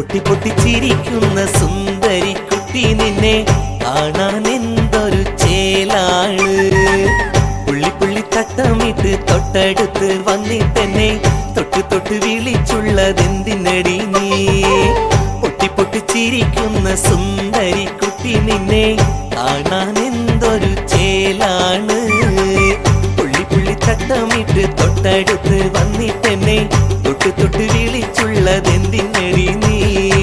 പൊട്ടി പൊട്ടി ചിരിക്കുന്ന സുന്ദരി കുട്ടി നിന്നെ കാണാൻ എന്തൊരു ചേലാണ്. പുള്ളി പുള്ളി തട്ടമിട്ട് തൊട്ടടുത്ത് വന്നിട്ടെന്നെ തൊട്ട് തൊട്ട് വിളിച്ചുള്ളതെന്തിനടി നീ? പൊട്ടി പൊട്ടി ചിരിക്കുന്ന സുന്ദരി കുട്ടി നിന്നെ കാണാൻ എന്തൊരു ചേലാണ്. പുള്ളി പുള്ളി തട്ടമിട്ട് തൊട്ടടുത്ത് വന്നിട്ടെന്നെ തൊട്ട് തൊട്ട് വിളിച്ചുള്ളതെന്തിനടി നീ?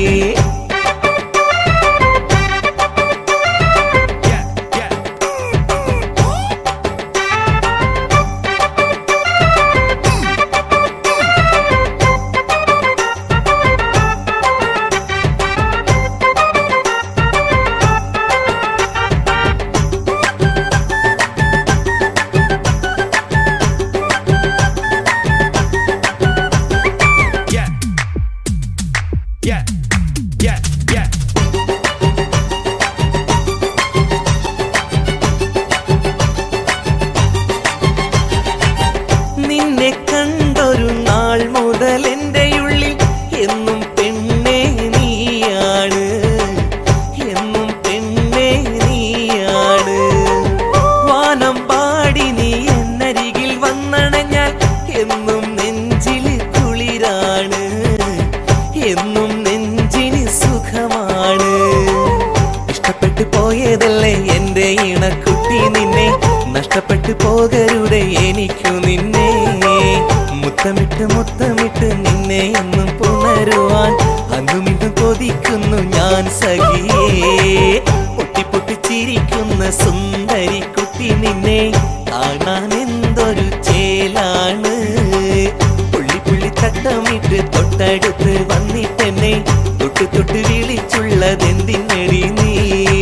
നിന്നെ കണ്ടൊരു നാൾ മുതൽ എൻ്റെ ഉള്ളിൽ എന്നും പെണ്ണേ നീയാണ്, എന്നും പെണ്ണേ നീയാണ്. വാനം പാടി നീ എന്നരികിൽ വന്നണഞ്ഞാൽ എന്നും നെഞ്ചിൽ കുളിരാണ്, എന്നും നെഞ്ചിന് സുഖമാണ്. ഇഷ്ടപ്പെട്ടു പോയതല്ലേ എൻ്റെ ഇണക്കുട്ടി നിന്നെ, നഷ്ടപ്പെട്ടു പോകരുതേ എനിക്കു നിന്നെ. മുത്തമിട്ട് മുത്തമിട്ട് നിന്നെ എന്നും പുണരുവാൻ അന്നും ഇന്നും കൊതിക്കുന്നു ഞാൻ സഖിയേ. പൊട്ടി പൊട്ടി ചിരിക്കുന്ന സുന്ദരി കുട്ടി നിന്നെ കാണാൻ എന്തൊരു ചേലാണ്. പുള്ളി പുള്ളി തട്ടമിട്ട് തൊട്ടടുത്ത് വന്നിട്ടെന്നെ തൊട്ട് തൊട്ട് വിളിച്ചുള്ളതെന്തിനടി നീ?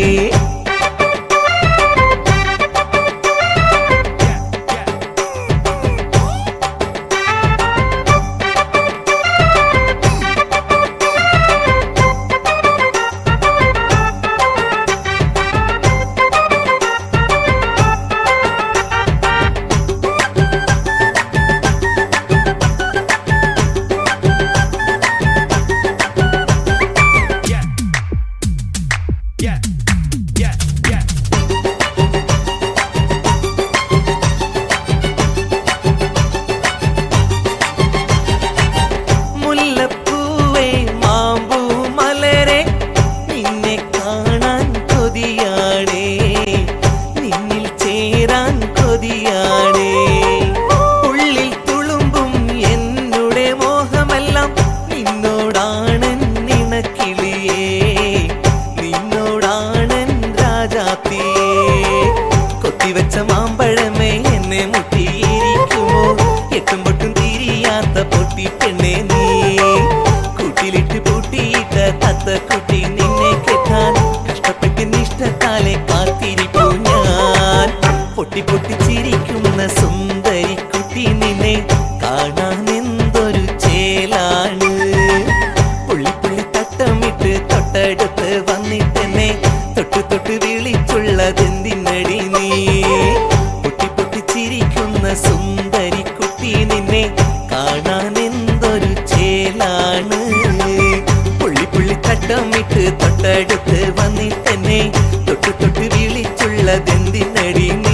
മുല്ലപ്പൂവേ മാമ്പൂ മലരെ നിന്നെ കാണാൻ കൊതിയാണേ, നിന്നിൽ ചേരാൻ കൊതിയാണേ. ഉള്ളിൽ തുളുമ്പും എന്നുടെ മോഹമെല്ലാം നിന്നോടാണൻ നിണക്കിളിയേ, നിന്നോടാണൻ രാജാത്തിയേ. കൊത്തിവെച്ച മാമ്പഴമേ എന്നെ മുട്ടിയിരിക്കുമോ, എട്ടും പൊട്ടും തിരിയാത്ത പൊട്ടി പെണ്ണെ നീ. കൂട്ടിലിട്ട് പൂട്ടിയിട്ട തത്തക്കുട്ടി നിന്നെ കെട്ടാൻ കഷ്ടപ്പെട്ട് നിഷ്ഠത്താലെ കാത്തിരിക്കൂ ഞാൻ. പൊട്ടി പൊട്ടി ചിരിക്കുന്ന സുന്ദരി കുട്ടി നിന്നെ കാണാൻ എന്തൊരു ചേലാണ്. പുള്ളി പുള്ളി തട്ടമിട്ട് തൊട്ടടുത്ത് വന്നിട്ടെന്നെ തൊട്ട് തൊട്ട് വിളിച്ചുള്ളതെന്തിനടി നീ? പൊട്ടി പൊട്ടി ചിരിക്കുന്ന സുന്ദരി കുട്ടി നിന്നെ കാണാൻ എന്തൊരു ചേലാണ്. പുള്ളി പുള്ളി തട്ടമിട്ട് തൊട്ടടുത്ത് വന്നിട്ടെന്നെ തൊട്ട് തൊട്ട് വിളിച്ചുള്ളതെന്തിനടി നീ?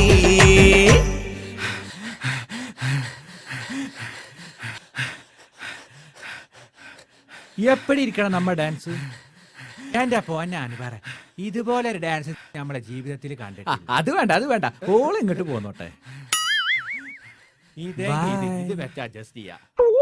എപ്പടി ഇരിക്കണം നമ്മ ഡാൻസ്? എന്റെ പോന്നാണ് പറ, ഇതുപോലെ ഒരു ഡാൻസ് നമ്മളെ ജീവിതത്തിൽ കണ്ടിട്ട്. അത് വേണ്ട അത് വേണ്ട, ഓൾ ഇങ്ങോട്ട് പോന്നോട്ടെ. ഇത് വെച്ച് അഡ്ജസ്റ്റ് ചെയ്യാം.